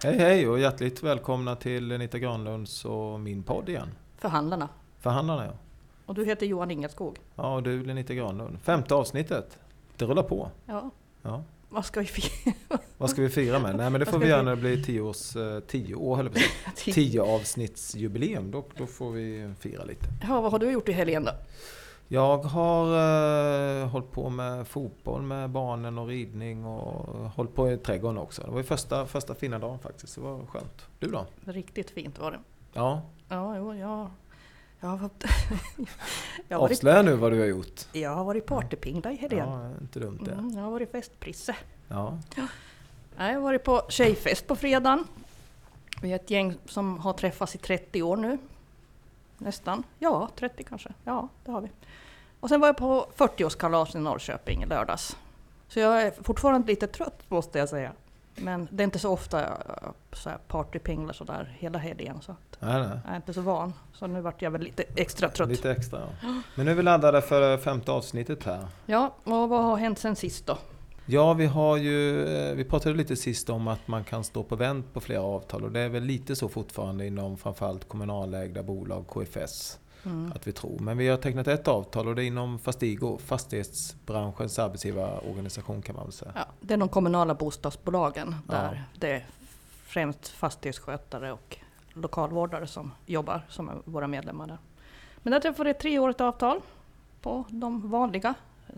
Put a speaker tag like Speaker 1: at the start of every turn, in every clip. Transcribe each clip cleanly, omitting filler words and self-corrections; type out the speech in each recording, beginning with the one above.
Speaker 1: Hej hej och hjärtligt välkomna till Anita Granlunds och min podd igen.
Speaker 2: Förhandlarna.
Speaker 1: Förhandlarna, ja.
Speaker 2: Och du heter Johan Ingerskog.
Speaker 1: Ja, och du Anita Granlund. 5:e avsnittet. Det rullar på.
Speaker 2: Ja.
Speaker 1: Ja.
Speaker 2: Vad ska vi fira?
Speaker 1: Vad ska vi fira med? Nej, men det får vi göra när det blir 10 år eller 10 avsnittsjubileum. Då får vi fira lite.
Speaker 2: Ja, vad har du gjort i helgen då?
Speaker 1: Jag har hållit på med fotboll med barnen och ridning och hållit på i trädgården också. Det var ju första fina dagen faktiskt. Det var skönt. Du då?
Speaker 2: Riktigt fint var det.
Speaker 1: Ja.
Speaker 2: Ja, jag har fått...
Speaker 1: Avslöja nu vad du har gjort.
Speaker 2: Jag har varit partypingla i helgen.
Speaker 1: Ja, inte dumt det.
Speaker 2: Jag har varit festprisse.
Speaker 1: Ja.
Speaker 2: Jag har varit på tjejfest på fredagen. Vi är ett gäng som har träffats i 30 år nu. Nästan. Ja, 30 kanske. Ja, det har vi. Och sen var jag på 40-årskalas i Norrköping i lördags. Så jag är fortfarande lite trött måste jag säga. Men det är inte så ofta jag så här partypinglar sådär hela helgen. Så att
Speaker 1: Nej.
Speaker 2: jag är inte så van. Så nu vart jag väl lite extra trött.
Speaker 1: Lite extra, ja. Men nu är vi laddade för 5:e avsnittet här.
Speaker 2: Ja, och vad har hänt sen sist då?
Speaker 1: Ja, vi pratade lite sist om att man kan stå på vänt på flera avtal. Och det är väl lite så fortfarande inom framförallt kommunalägda bolag, KFS. Att vi tror. Men vi har tecknat ett avtal och det är inom Fastigo, fastighetsbranschens arbetsgivarorganisation kan man väl säga.
Speaker 2: Ja, det är de kommunala bostadsbolagen där det är främst fastighetsskötare och lokalvårdare som jobbar som är våra medlemmar där. Men där träffade det 3-årigt avtal på de vanliga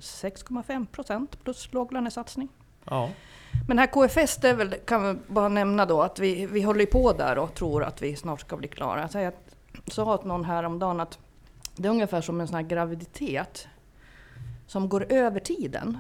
Speaker 2: 6,5% plus låglönesatsning.
Speaker 1: Ja.
Speaker 2: Men här KFS, det är väl, kan vi bara nämna då att vi håller på där och tror att vi snart ska bli klara. Jag sa åt någon här om dagen att det är ungefär som en sån här graviditet som går över tiden.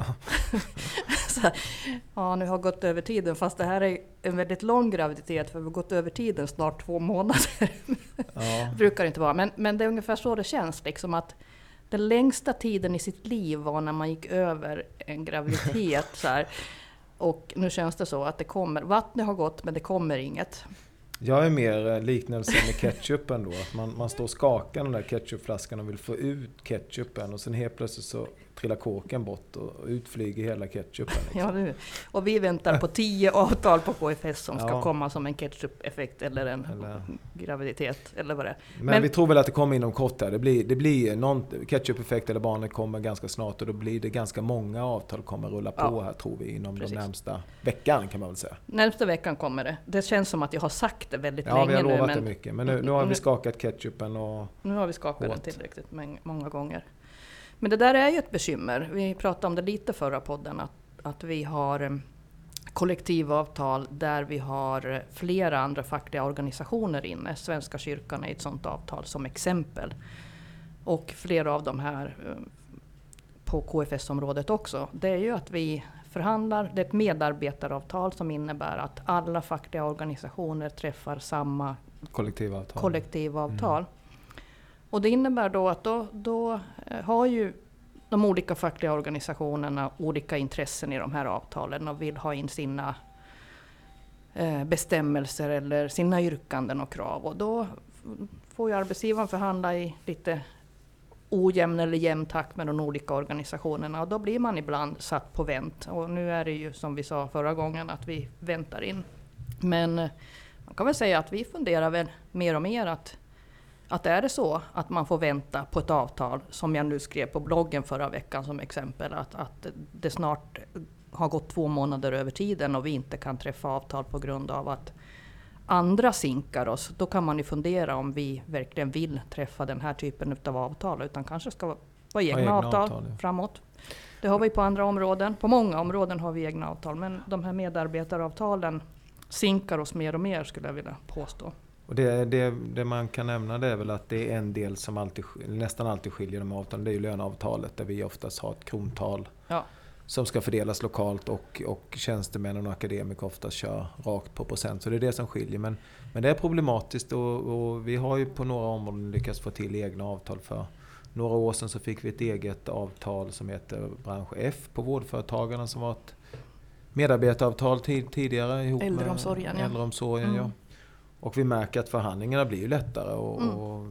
Speaker 2: Så här, ja, nu har gått över tiden fast det här är en väldigt lång graviditet för vi har gått över tiden snart 2 månader.
Speaker 1: Ja.
Speaker 2: Brukar det inte vara, men det är ungefär så det känns liksom att den längsta tiden i sitt liv var när man gick över en graviditet så här. Och nu känns det så att det kommer, vattnet har gått men det kommer inget.
Speaker 1: Jag är mer liknelse med ketchupen då. Att man står och skakar den där ketchupflaskan och vill få ut ketchupen. Och sen helt plötsligt så trillar korken bort och utflyger hela ketchupen. Liksom.
Speaker 2: Ja, nu. Och vi väntar på 10 avtal på KFS som ska komma som en ketchup-effekt eller en graviditet eller vad det är.
Speaker 1: Men vi tror väl att det kommer inom kort här. Det blir någon ketchup-effekt eller barnet kommer ganska snart och då blir det ganska många avtal kommer rulla på här tror vi inom den närmsta veckan kan man väl säga.
Speaker 2: Närmsta veckan kommer det. Det känns som att jag har sagt det väldigt länge nu.
Speaker 1: Ja, vi har lovat det mycket. Men nu har vi skakat ketchupen och...
Speaker 2: Nu har vi skakat den tillräckligt många gånger. Men det där är ju ett bekymmer. Vi pratade om det lite förra podden. Att vi har kollektivavtal där vi har flera andra fackliga organisationer inne. Svenska kyrkan är ett sådant avtal som exempel. Och flera av de här på KFS-området också. Det är ju att vi förhandlar. Det är ett medarbetaravtal som innebär att alla fackliga organisationer träffar samma kollektivavtal. Och det innebär då att då har ju de olika fackliga organisationerna olika intressen i de här avtalen och vill ha in sina bestämmelser eller sina yrkanden och krav. Och då får ju arbetsgivaren förhandla i lite ojämn eller jämn takt med de olika organisationerna. Och då blir man ibland satt på vänt. Och nu är det ju som vi sa förra gången att vi väntar in. Men man kan väl säga att vi funderar väl mer och mer att är det så att man får vänta på ett avtal som jag nu skrev på bloggen förra veckan som exempel att det snart har gått 2 månader över tiden och vi inte kan träffa avtal på grund av att andra sinkar oss. Då kan man ju fundera om vi verkligen vill träffa den här typen av avtal utan kanske ska vara egna avtal framåt. Det har vi på andra områden. På många områden har vi egna avtal men de här medarbetaravtalen sinkar oss mer och mer skulle jag vilja påstå.
Speaker 1: Och det man kan nämna det är väl att det är en del som nästan alltid skiljer de avtalen. Det är ju löneavtalet där vi oftast har ett krontal som ska fördelas lokalt och tjänstemännen och akademiker oftast kör rakt på procent. Så det är det som skiljer. Men det är problematiskt och vi har ju på några områden lyckats få till egna avtal för. Några år sedan så fick vi ett eget avtal som heter bransch F på vårdföretagarna som var ett medarbetaravtal tidigare ihop
Speaker 2: äldreomsorgen,
Speaker 1: med äldreomsorgen. Ja. Och vi märker att förhandlingarna blir ju lättare och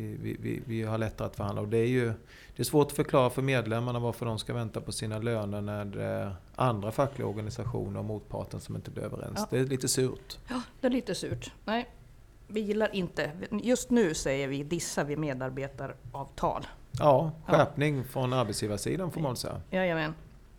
Speaker 1: vi har lättare att förhandla. Och det är svårt att förklara för medlemmarna varför de ska vänta på sina löner när det är andra fackliga organisationer och motparten som inte blir överens. Ja. Det är lite surt.
Speaker 2: Ja, det är lite surt. Nej, vi gillar inte. Just nu säger vi dissar vi medarbetaravtal.
Speaker 1: Ja, skärpning från arbetsgivarsidan får man säga.
Speaker 2: Jajamän.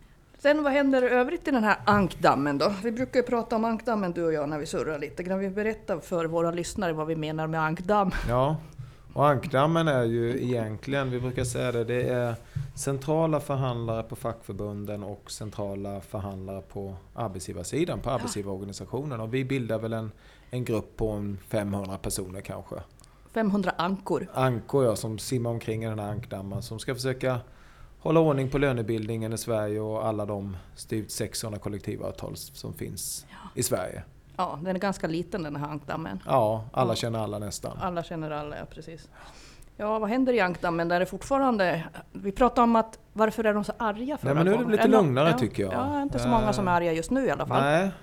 Speaker 2: Sen vad händer övrigt i den här ankdammen då? Vi brukar ju prata om ankdammen du och jag när vi surrar lite. Kan vi berätta för våra lyssnare vad vi menar med ankdamm?
Speaker 1: Ja, och ankdammen är ju egentligen, vi brukar säga det är centrala förhandlare på fackförbunden och centrala förhandlare på arbetsgivarsidan, på arbetsgivarorganisationen. Och vi bildar väl en grupp på 500 personer kanske.
Speaker 2: 500 ankor.
Speaker 1: Ankor, ja, som simmar omkring i den här ankdammen som ska försöka hålla ordning på lönebildningen i Sverige och alla de styvt 600 kollektivavtal som finns i Sverige.
Speaker 2: Ja, den är ganska liten den här ankdammen.
Speaker 1: Ja, alla känner alla nästan.
Speaker 2: Alla känner alla, ja precis. Ja, vad händer i ankdammen? Där är fortfarande... Vi pratar om att varför är de så arga förra gången?
Speaker 1: Nej, men nu är det lite lugnare tycker jag.
Speaker 2: Ja, inte så många som är arga just nu i alla fall.
Speaker 1: Nej,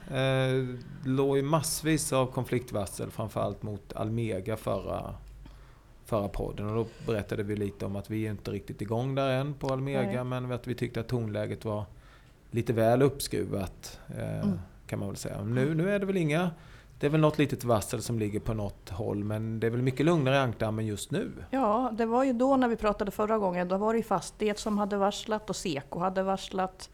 Speaker 1: det låg ju massvis av konfliktvarsel framförallt mot Almega förra podden. Och då berättade vi lite om att vi är inte riktigt igång där än på Almega. Nej. Men att vi tyckte att tonläget var lite väl uppskruvat kan man väl säga. Nu är det väl inga... Det är väl något litet varsel som ligger på något håll, men det är väl mycket lugnare i ankdammen just nu.
Speaker 2: Ja, det var ju då när vi pratade förra gången, då var det ju Fastighet som hade varslat och Seko hade varslat.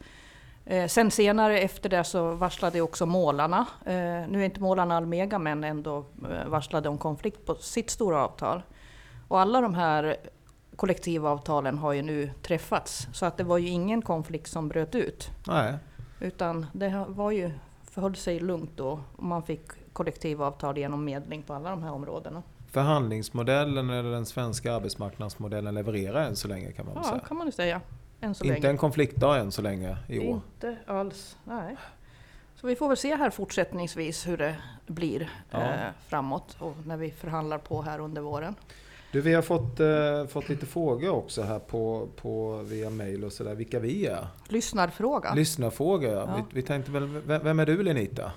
Speaker 2: Sen senare efter det så varslade också målarna. Nu är inte målarna Almega, men ändå varslade om konflikt på sitt stora avtal. Och alla de här kollektivavtalen har ju nu träffats, så att det var ju ingen konflikt som bröt ut.
Speaker 1: Nej.
Speaker 2: Utan det var ju förhöll sig lugnt då och man fick kollektivavtal genom medling på alla de här områdena.
Speaker 1: Förhandlingsmodellen eller den svenska arbetsmarknadsmodellen levererar än så länge kan man säga.
Speaker 2: Ja, kan man ju säga. Än så
Speaker 1: inte
Speaker 2: länge.
Speaker 1: En konfliktdag än så länge i år.
Speaker 2: Inte alls, nej. Så vi får väl se här fortsättningsvis hur det blir framåt och när vi förhandlar på här under våren.
Speaker 1: Du, vi har fått lite frågor också här på via mail och sådär. Vilka vi är? Lyssnarfråga, ja. Vi tänkte väl, vem är du Lenita?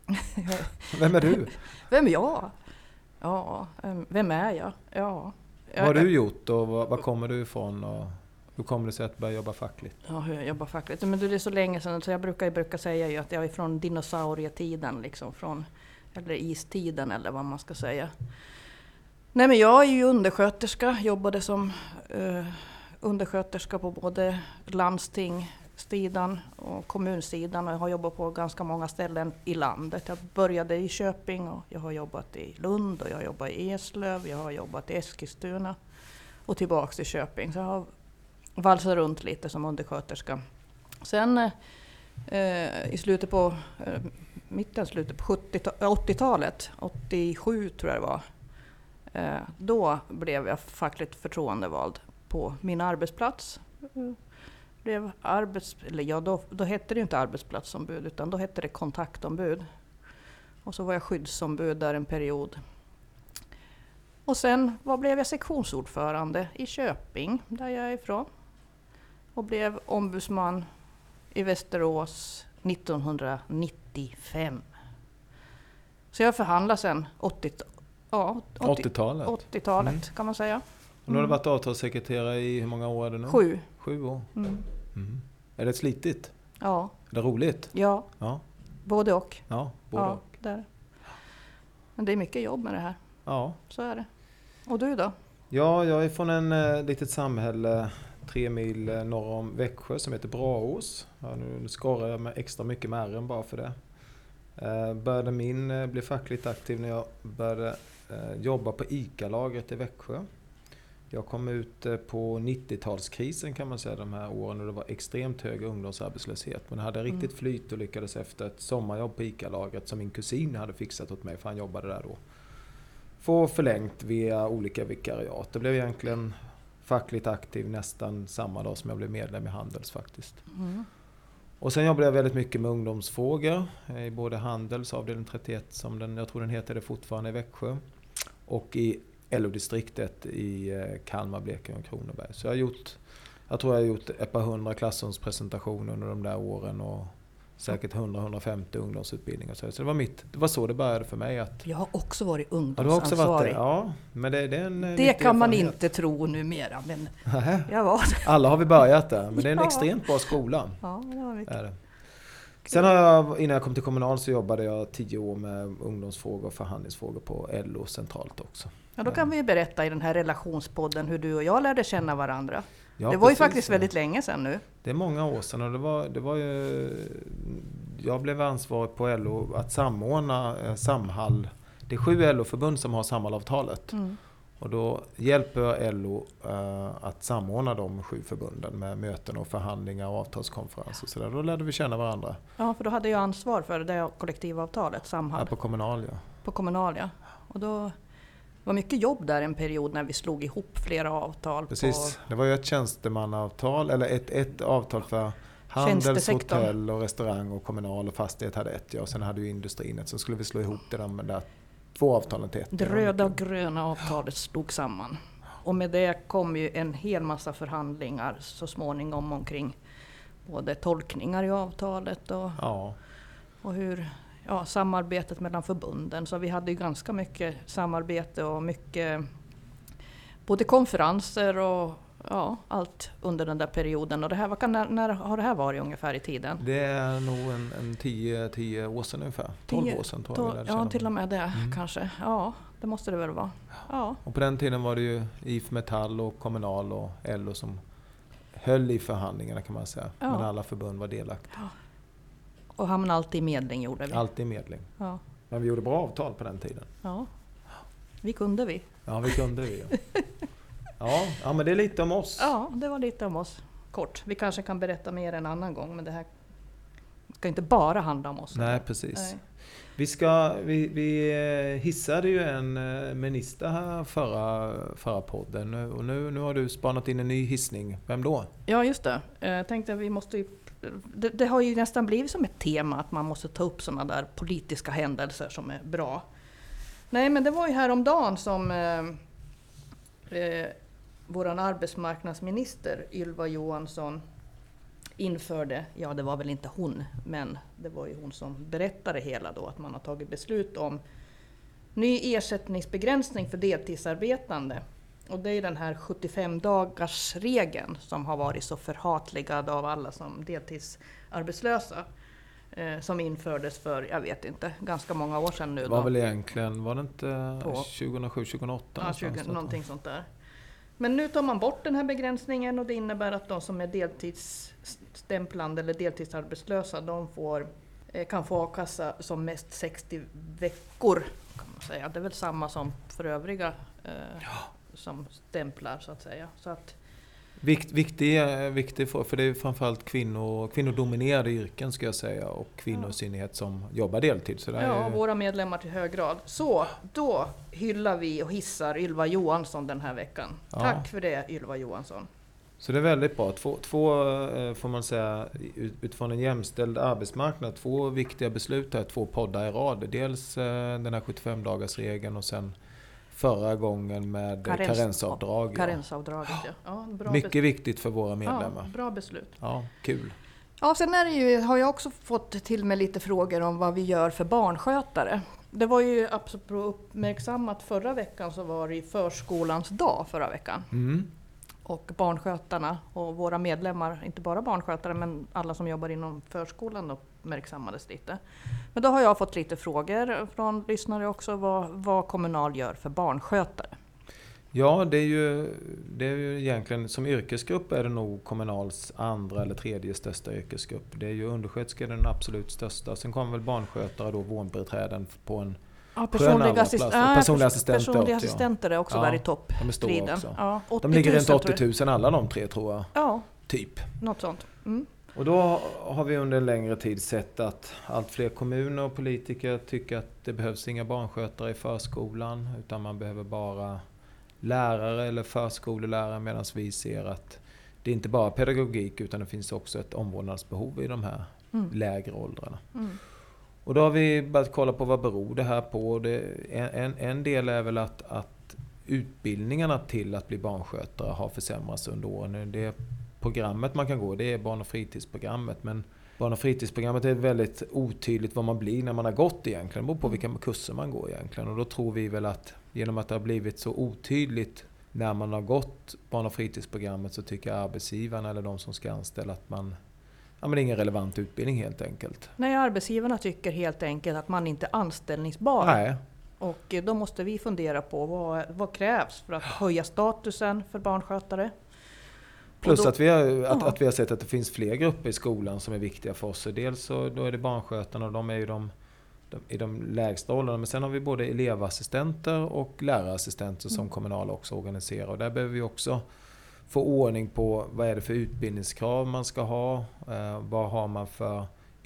Speaker 1: Vem är du?
Speaker 2: Vem är jag? Ja, vem är jag? Ja.
Speaker 1: Vad har du gjort och var kommer du ifrån och hur kommer det sig att börja jobba fackligt?
Speaker 2: Ja, hur jag jobbar fackligt? Men det är så länge sedan så jag brukar säga ju att jag är från dinosaurietiden, liksom eller istiden eller vad man ska säga. Nej, men jag är ju undersköterska, jobbade som undersköterska på både landstingssidan och kommunsidan och jag har jobbat på ganska många ställen i landet. Jag började i Köping och jag har jobbat i Lund och jag har jobbat i Eslöv, jag har jobbat i Eskilstuna och tillbaks till Köping. Så jag har valsat runt lite som undersköterska. Sen i slutet på 80-talet, 87 tror jag det var, då blev jag fackligt förtroendevald på min arbetsplats. Då hette det inte arbetsplatsombud utan då hette det kontaktombud. Och så var jag skyddsombud där en period. Och sen blev jag sektionsordförande i Köping, där jag är ifrån. Och blev ombudsman i Västerås 1995. Så jag förhandlade sen 80-talet kan man säga.
Speaker 1: Och nu har du varit avtalssekreterare i hur många år är det nu? 7 år. Är det slitigt?
Speaker 2: Ja.
Speaker 1: Är det roligt?
Speaker 2: Ja. Både och.
Speaker 1: Ja, både och.
Speaker 2: Där. Men det är mycket jobb med det här.
Speaker 1: Ja.
Speaker 2: Så är det. Och du då?
Speaker 1: Ja, jag är från en litet samhälle 3 mil norr om Växjö som heter Braås. Ja, nu skorrar jag med extra mycket med ärren bara för det. Blev fackligt aktiv när jag började jobba på ICA-lagret i Växjö. Jag kom ut på 90-talskrisen kan man säga, de här åren då det var extremt hög ungdomsarbetslöshet. Men jag hade riktigt flyt och lyckades efter ett sommarjobb på ICA-lagret som min kusin hade fixat åt mig för han jobbade där då. Få förlängt via olika vikariat. Det blev egentligen fackligt aktiv nästan samma dag som jag blev medlem i Handels faktiskt. Och sen jobbade jag väldigt mycket med ungdomsfrågor i både Handels avdelning 31 som jag tror den heter det fortfarande i Växjö och i LO-distriktet i Kalmar, Blekinge och Kronoberg. Så jag tror jag har gjort ett par 100 klassrumspresentationer under de där åren och säkert 100-150 ungdomsutbildningar. Så det var så det började för mig.
Speaker 2: Jag har också varit ungdomsansvarig.
Speaker 1: Ja, du har också varit det. Ja, men det är en
Speaker 2: det kan man inte tro numera, men jag var det.
Speaker 1: Alla har vi börjat där, men det är en extremt bra skola.
Speaker 2: Ja, det var mycket.
Speaker 1: Är det. Sen har jag, innan jag kom till Kommunal så jobbade jag 10 år med ungdomsfrågor och förhandlingsfrågor på LO centralt också.
Speaker 2: Ja, då kan vi berätta i den här relationspodden hur du och jag lärde känna varandra.
Speaker 1: Ja,
Speaker 2: det var ju faktiskt väldigt länge sedan nu.
Speaker 1: Det är många år sedan och det var ju... Jag blev ansvarig på LO att samordna Samhall. Det är 7 LO-förbund som har Samhallavtalet. Och då hjälper LO att samordna de 7 förbunden med möten och förhandlingar och avtalskonferenser. Så där. Då lärde vi känna varandra.
Speaker 2: Ja, för då hade jag ansvar för det kollektivavtalet, Samhall.
Speaker 1: Ja, på Kommunal, ja.
Speaker 2: På Kommunal, ja. Och då var mycket jobb där en period när vi slog ihop flera avtal.
Speaker 1: Precis, det var ju ett tjänstemannaavtal, eller ett avtal för handels, hotell och restaurang och kommunal och fastighet hade ett. Ja. Och sen hade ju industrin ett, så skulle vi slå ihop det där 2 avtalen till ett.
Speaker 2: Det röda och gröna avtalet slog samman. Och med det kom ju en hel massa förhandlingar så småningom omkring både tolkningar i avtalet och hur samarbetet mellan förbunden. Så vi hade ju ganska mycket samarbete och mycket både konferenser och allt under den där perioden. Och det här, när har det här varit ungefär i tiden?
Speaker 1: Det är nog en 10 år sedan ungefär. 12 år sedan tror jag.
Speaker 2: Ja, till och med det kanske. Ja, det måste det väl vara. Ja.
Speaker 1: Och på den tiden var det ju IF Metall och Kommunal och LO som höll i förhandlingarna kan man säga. Ja. Men alla förbund var delaktiga. Ja.
Speaker 2: Och hamnade alltid i medling gjorde vi.
Speaker 1: Alltid i medling.
Speaker 2: Ja.
Speaker 1: Men vi gjorde bra avtal på den tiden.
Speaker 2: Ja, vi kunde vi.
Speaker 1: Ja, vi kunde vi. Ja, men det är lite om oss.
Speaker 2: Ja, det var lite om oss. Kort. Vi kanske kan berätta mer en annan gång, men det här ska inte bara handla om oss.
Speaker 1: Nej, precis. Nej. Vi hissade ju en minister här förra podden och nu har du spanat in en ny hissning. Vem då?
Speaker 2: Ja, just det. Jag tänkte att vi måste det har ju nästan blivit som ett tema att man måste ta upp sådana där politiska händelser som är bra. Nej, men det var ju häromdagen som våran arbetsmarknadsminister Ylva Johansson införde, det var väl inte hon, men det var ju hon som berättade hela då, att man har tagit beslut om ny ersättningsbegränsning för deltidsarbetande. Och det är den här 75-dagarsregeln som har varit så förhatligad av alla som deltidsarbetslösa. Som infördes för, jag vet inte, ganska många år sedan nu.
Speaker 1: Det var väl egentligen, var det inte 2007-2008?
Speaker 2: Ja, någonting sånt där. Men nu tar man bort den här begränsningen och det innebär att de som är deltidsstämplande eller deltidsarbetslösa, de kan få a-kassa som mest 60 veckor kan man säga. Det är väl samma som för övriga som stämplar så att säga. Så att
Speaker 1: Viktig för det är framförallt kvinnodominerade yrken ska jag säga och kvinnor i synnerhet som jobbar deltid. Så
Speaker 2: våra medlemmar till hög grad. Så då hyllar vi och hissar Ylva Johansson den här veckan. Ja. Tack för det Ylva Johansson.
Speaker 1: Så det är väldigt bra. Två får man säga utifrån en jämställd arbetsmarknad, 2 viktiga beslut här, 2 poddar i rad. Dels den här 75-dagarsregeln och sen förra gången med karensavdrag.
Speaker 2: Karensavdraget, ja. Bra
Speaker 1: mycket viktigt för våra medlemmar.
Speaker 2: Ja, bra beslut.
Speaker 1: Ja, kul.
Speaker 2: Ja, sen har jag också fått till mig lite frågor om vad vi gör för barnskötare. Det var ju absolut uppmärksammat förra veckan, så var det förskolans dag förra veckan. Och barnskötarna och våra medlemmar, inte bara barnskötare men alla som jobbar inom förskolan uppmärksammades lite. Men då har jag fått lite frågor från lyssnare också vad Kommunal gör för barnskötare.
Speaker 1: Ja, det är ju egentligen som yrkesgrupp är det nog Kommunals andra eller tredje största yrkesgrupp. Det är ju undersköterskor den absolut största. Sen kommer väl barnskötare då vårdbiträden på en
Speaker 2: personliga
Speaker 1: assistenter
Speaker 2: är också där i topp.
Speaker 1: De är stora också.
Speaker 2: Ja,
Speaker 1: de ligger runt 80 000 alla de 3 tror jag.
Speaker 2: Ja,
Speaker 1: typ.
Speaker 2: Något sånt.
Speaker 1: Och då har vi under en längre tid sett att allt fler kommuner och politiker tycker att det behövs inga barnskötare i förskolan utan man behöver bara lärare eller förskolelärare, medan vi ser att det inte bara är pedagogik utan det finns också ett omvårdnadsbehov i de här lägre åldrarna. Och då har vi börjat kolla på vad beror det här på. En del är väl att utbildningarna till att bli barnskötare har försämrats under åren. Det programmet man kan gå, det är barn- och fritidsprogrammet, men barn- och fritidsprogrammet är väldigt otydligt vad man blir när man har gått egentligen. Det beror på vilka kurser man går egentligen. Och då tror vi väl att genom att det har blivit så otydligt när man har gått barn- och fritidsprogrammet, så tycker arbetsgivarna eller de som ska anställa att men det är ingen relevant utbildning helt enkelt.
Speaker 2: Nej, arbetsgivarna tycker helt enkelt att man inte är anställningsbar.
Speaker 1: Nej.
Speaker 2: Och då måste vi fundera på vad krävs för att höja statusen för barnskötare.
Speaker 1: Plus att vi har sett att det finns fler grupper i skolan som är viktiga för oss. Dels så då är det barnskötarna, och de är ju i de lägsta åldrarna. Men sen har vi både elevassistenter och lärarassistenter som kommunala också organiserar. Och där behöver vi också få ordning på vad är det för utbildningskrav man ska ha. Vad har man för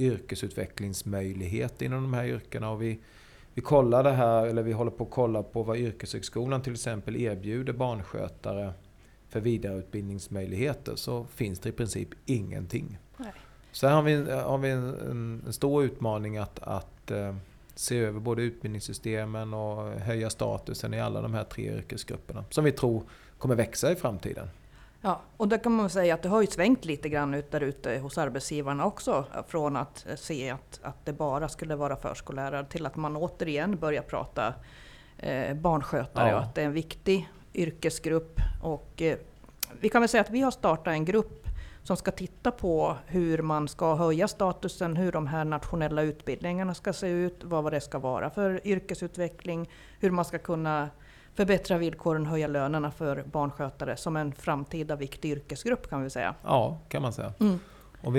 Speaker 1: yrkesutvecklingsmöjlighet inom de här yrkena. Och vi kollar det här, eller vi håller på att kolla på vad yrkeshögskolan till exempel erbjuder barnskötare för vidareutbildningsmöjligheter, så finns det i princip ingenting.
Speaker 2: Nej.
Speaker 1: Så här har vi en stor utmaning att se över både utbildningssystemen och höja statusen i alla de här 3 yrkesgrupperna som vi tror kommer växa i framtiden.
Speaker 2: Ja, och där kan man säga att det har ju svängt lite grann ut där ute hos arbetsgivarna också, från att se att det bara skulle vara förskollärare till att man återigen börjar prata barnskötare och att det är en viktig yrkesgrupp. Och vi kan väl säga att vi har startat en grupp som ska titta på hur man ska höja statusen, hur de här nationella utbildningarna ska se ut, vad det ska vara för yrkesutveckling, hur man ska kunna förbättra villkoren, höja lönerna för barnskötare som en framtida viktig yrkesgrupp, kan vi säga.
Speaker 1: Ja, kan man säga. Mm. Och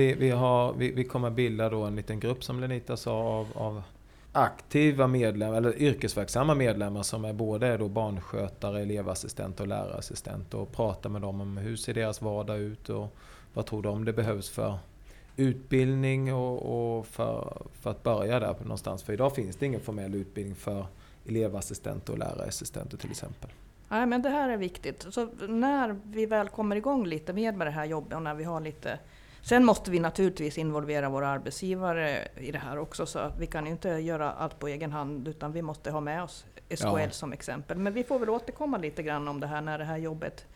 Speaker 1: vi kommer bilda då en liten grupp, som Lenita sa, av aktiva medlemmar eller yrkesverksamma medlemmar som är både då barnskötare, elevassistent och lärarassistent, och prata med dem om hur ser deras vardag ut och vad tror de det behövs för utbildning och för att börja där någonstans. För idag finns det ingen formell utbildning för elevassistenter och lärarassistenter till exempel.
Speaker 2: Nej, men det här är viktigt. Så när vi väl kommer igång lite mer med det här jobbet och när vi har lite... Sen måste vi naturligtvis involvera våra arbetsgivare i det här också, så att vi kan inte göra allt på egen hand, utan vi måste ha med oss SKL som exempel. Men vi får väl återkomma lite grann om det här när det här jobbet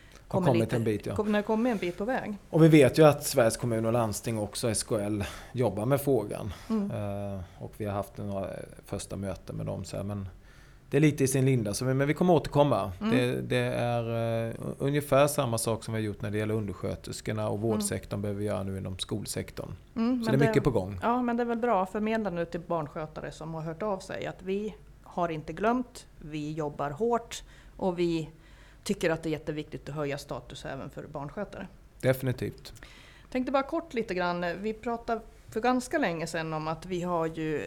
Speaker 2: kommer en bit på väg. Och
Speaker 1: vi vet ju att Sveriges kommun och landsting också, SKL, jobbar med frågan. Och vi har haft några första möten med dem. Så här, men det är lite i sin linda, men vi kommer återkomma. Det är ungefär samma sak som vi har gjort när det gäller undersköterskorna, och vårdsektorn behöver vi göra nu inom skolsektorn. Så det är mycket på gång.
Speaker 2: Ja, men det är väl bra att förmedla nu till barnskötare som har hört av sig att vi har inte glömt, vi jobbar hårt och vi tycker att det är jätteviktigt att höja status även för barnskötare. Definitivt. Jag tänkte bara kort lite grann, vi pratade för ganska länge sedan om att vi har ju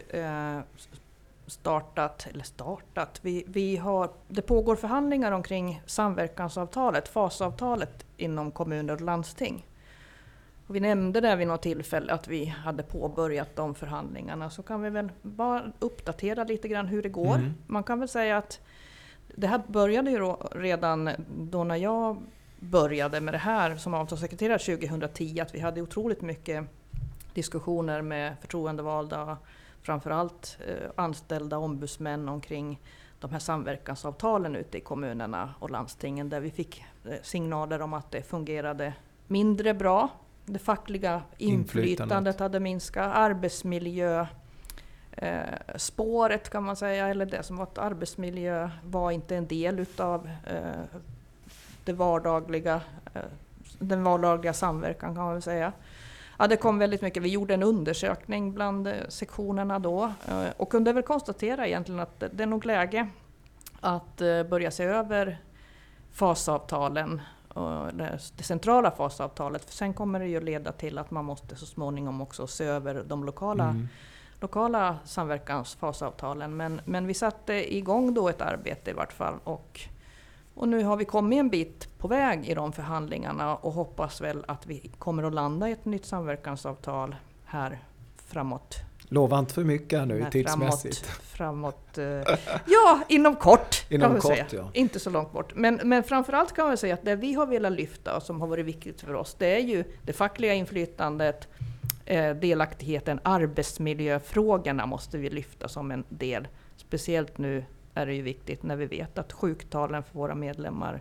Speaker 2: det pågår förhandlingar omkring samverkansavtalet, fasavtalet inom kommuner och landsting. Och vi nämnde där vid något tillfälle att vi hade påbörjat de förhandlingarna, så kan vi väl bara uppdatera lite grann hur det går. Man kan väl säga att det här började ju redan då när jag började med det här som avtalssekreterare 2010, att vi hade otroligt mycket diskussioner med förtroendevalda, framförallt anställda ombudsmän omkring de här samverkansavtalen ute i kommunerna och landstingen, där vi fick signaler om att det fungerade mindre bra. Det fackliga inflytandet hade minskat, arbetsmiljö spåret kan man säga, eller det som var att arbetsmiljö var inte en del utav den vardagliga samverkan, kan man väl säga. Ja, det kom väldigt mycket. Vi gjorde en undersökning bland sektionerna då och kunde väl konstatera egentligen att det är nog läge att börja se över fasavtalen, det centrala fasavtalet. För sen kommer det ju leda till att man måste så småningom också se över de lokala samverkansfasavtalen. Men vi satte igång då ett arbete i vart fall, och nu har vi kommit en bit på väg i de förhandlingarna och hoppas väl att vi kommer att landa i ett nytt samverkansavtal här framåt.
Speaker 1: Lova inte för mycket här nu tidsmässigt.
Speaker 2: Ja, inom kort
Speaker 1: kan
Speaker 2: man säga. Ja. Inte så långt bort. Men framförallt kan man säga att det vi har velat lyfta och som har varit viktigt för oss, det är ju det fackliga inflytandet, delaktigheten, arbetsmiljöfrågorna måste vi lyfta som en del. Speciellt nu är det ju viktigt när vi vet att sjuktalen för våra medlemmar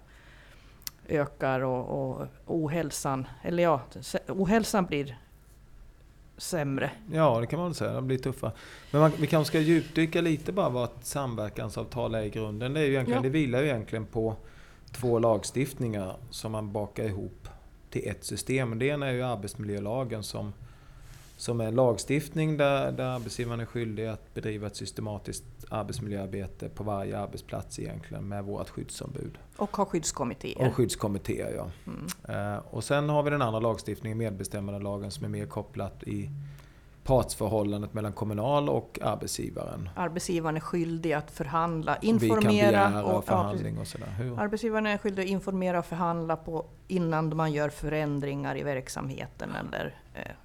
Speaker 2: ökar och ohälsan blir sämre.
Speaker 1: Ja, det kan man väl säga. Det blir tuffa. Men vi kanske ska djupdyka lite bara vad ett samverkansavtal är i grunden. Det är ju egentligen, det vilar ju egentligen på 2 lagstiftningar som man bakar ihop till ett system. Det ena är ju arbetsmiljölagen som är en lagstiftning där arbetsgivaren är skyldig att bedriva ett systematiskt arbetsmiljöarbete på varje arbetsplats egentligen med vårt skyddsombud.
Speaker 2: Och ha skyddskommittéer.
Speaker 1: Och skyddskommittéer, ja. Och sen har vi den andra lagstiftningen, medbestämmandelagen, som är mer kopplat i partsförhållandet mellan kommunal och arbetsgivaren.
Speaker 2: Arbetsgivaren är skyldig att förhandla, informera.
Speaker 1: Vi kan begära förhandling och sådär.
Speaker 2: Arbetsgivaren är skyldig att informera och förhandla innan man gör förändringar i verksamheten. Eller,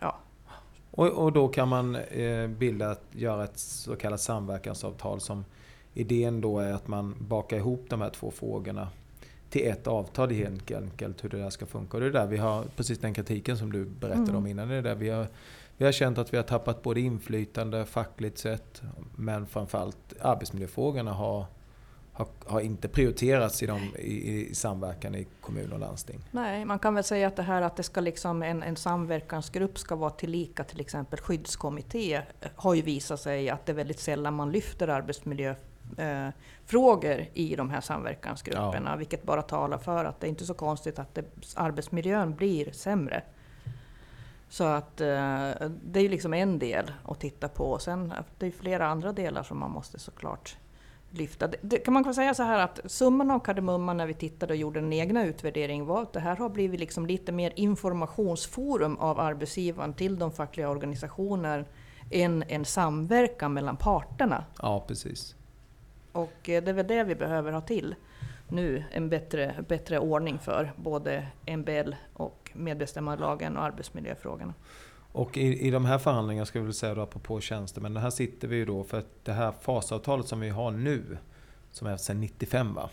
Speaker 1: Och då kan man göra ett så kallat samverkansavtal som idén då är att man bakar ihop de här 2 frågorna till ett avtal helt enkelt, hur det där ska funka. Och det är där vi har precis den kritiken som du berättade om innan. Det är där vi har känt att vi har tappat både inflytande, fackligt sett, men framförallt arbetsmiljöfrågorna har inte prioriterats i samverkan i kommun och landsting.
Speaker 2: Nej, man kan väl säga att det här att det ska liksom en samverkansgrupp ska vara tillika till exempel skyddskommitté har ju visat sig att det är väldigt sällan man lyfter arbetsmiljöfrågor i de här samverkansgrupperna, vilket bara talar för att det är inte så konstigt att arbetsmiljön blir sämre. Så att det är ju liksom en del att titta på. Sen det är flera andra delar som man måste såklart lyfta. Det kan man säga så här att summan av kardemumman när vi tittade och gjorde en egna utvärdering var att det här har blivit liksom lite mer informationsforum av arbetsgivaren till de fackliga organisationer än en samverkan mellan parterna.
Speaker 1: Ja, precis.
Speaker 2: Och det är väl det vi behöver ha till nu, en bättre ordning för både MBL och medbestämmandelagen och arbetsmiljöfrågorna.
Speaker 1: Och i de här förhandlingarna ska vi väl säga då, apropå tjänster, men här sitter vi ju då för att det här fasavtalet som vi har nu, som är sedan 95 va?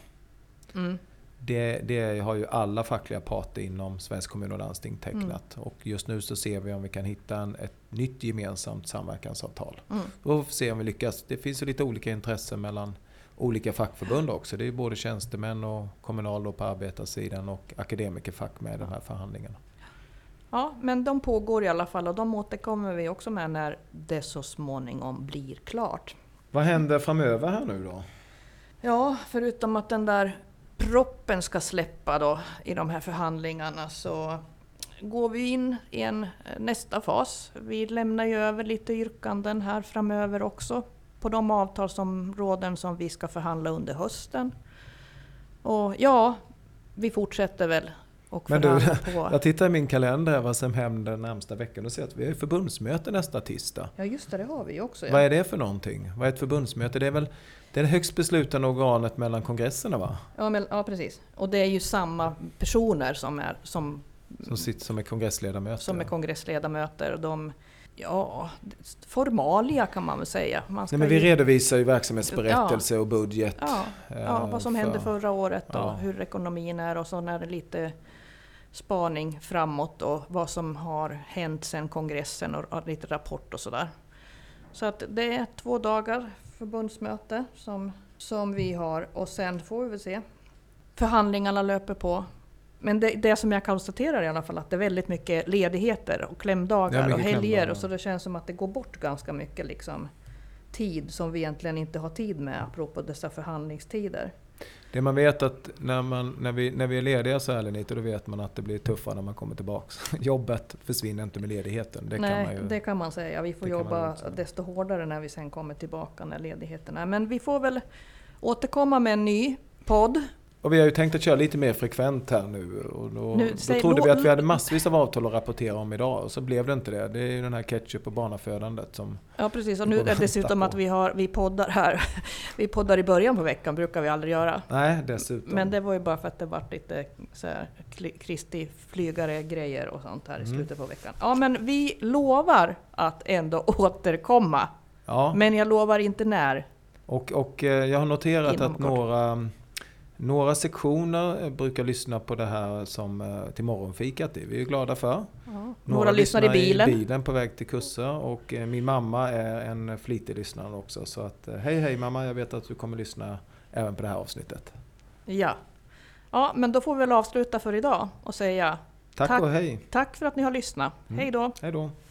Speaker 1: Det har ju alla fackliga parter inom Sveriges kommun och landsting tecknat. Och just nu så ser vi om vi kan hitta ett nytt gemensamt samverkansavtal. Då får vi se om vi lyckas. Det finns ju lite olika intressen mellan olika fackförbund också. Det är både tjänstemän och kommunal på arbetarsidan och akademikerfack med de här förhandlingarna.
Speaker 2: Ja, men de pågår i alla fall och de återkommer vi också med när det så småningom blir klart.
Speaker 1: Vad händer framöver här nu då?
Speaker 2: Ja, förutom att den där proppen ska släppa då i de här förhandlingarna så går vi in i en nästa fas. Vi lämnar ju över lite yrkanden här framöver också på de avtalsområden som vi ska förhandla under hösten. Och ja, vi fortsätter väl.
Speaker 1: Men du, jag tittar i min kalender vad som händer närmsta veckan och ser att vi har förbundsmöte nästa tisdag.
Speaker 2: Ja just det har vi också. Ja.
Speaker 1: Vad är det för någonting? Vad är ett förbundsmöte? Det är väl det högst beslutande organet mellan kongresserna va?
Speaker 2: Ja precis. Och det är ju samma personer som
Speaker 1: är kongressledamöter.
Speaker 2: Som är kongressledamöter. Formalia kan man väl säga.
Speaker 1: Men vi redovisar ju verksamhetsberättelse och budget.
Speaker 2: Ja, vad som hände förra året och hur ekonomin är och så är det lite spaning framåt och vad som har hänt sedan kongressen och lite rapport och sådär. Så att det är 2 dagar förbundsmöte som vi har och sen får vi väl se. Förhandlingarna löper på. Men det som jag konstaterar i alla fall att det är väldigt mycket ledigheter och klämdagar och helger och så det känns som att det går bort ganska mycket liksom, tid som vi egentligen inte har tid med apropå dessa förhandlingstider.
Speaker 1: Det man vet att när vi är lediga så är det lite, då vet man att det blir tuffare när man kommer tillbaks. Jobbet försvinner inte med ledigheten.
Speaker 2: Det kan man säga. Vi får jobba desto hårdare när vi sen kommer tillbaka när ledigheten är. Men vi får väl återkomma med en ny podd.
Speaker 1: Och vi har ju tänkt att köra lite mer frekvent här nu. Och då trodde vi att vi hade massvis av avtal att rapportera om idag. Och så blev det inte det. Det är ju den här ketchup- och barnafödandet som...
Speaker 2: Ja precis, och nu är det dessutom att vi poddar här. Vi poddar i början på veckan, brukar vi aldrig göra.
Speaker 1: Nej, dessutom.
Speaker 2: Men det var ju bara för att det var lite så här Kristi flygare-grejer och sånt här i slutet på veckan. Ja, men vi lovar att ändå återkomma. Ja. Men jag lovar inte när.
Speaker 1: Och jag har noterat att några sektioner brukar lyssna på det här som till morgonfikat. Det är vi ju glada för.
Speaker 2: Ja. Några lyssnar i bilen
Speaker 1: på väg till kurser. Och min mamma är en flitig lyssnare också. Så att hej mamma, jag vet att du kommer lyssna även på det här avsnittet.
Speaker 2: Ja, men då får vi väl avsluta för idag och säga
Speaker 1: tack och hej.
Speaker 2: Tack för att ni har lyssnat. Hej då.
Speaker 1: Hej då.